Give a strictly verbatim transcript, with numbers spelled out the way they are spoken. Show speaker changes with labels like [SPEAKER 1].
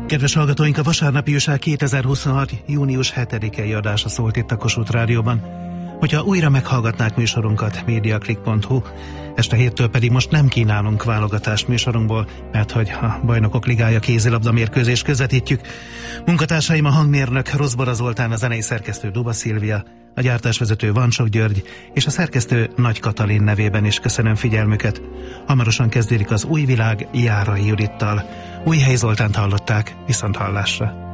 [SPEAKER 1] Kedves hallgatóink, a vasárnapi újság kétezer-huszonhat. június hetedikei adása szólt itt a Kossuth Rádióban. Hogyha újra meghallgatnák műsorunkat, mediaclick pont hu, este héttől pedig most nem kínálunk válogatást műsorunkból, mert hogy a Bajnokok Ligája kézilabda mérkőzés közvetítjük. Munkatársaim a hangmérnök Rozbora Zoltán, a zenei szerkesztő Duba Szilvia, a gyártásvezető Vancsok György és a szerkesztő Nagy Katalin nevében is köszönöm figyelmüket. Hamarosan kezdődik az Új Világ Járai Judittal. Újhely Zoltánt hallották, viszont hallásra.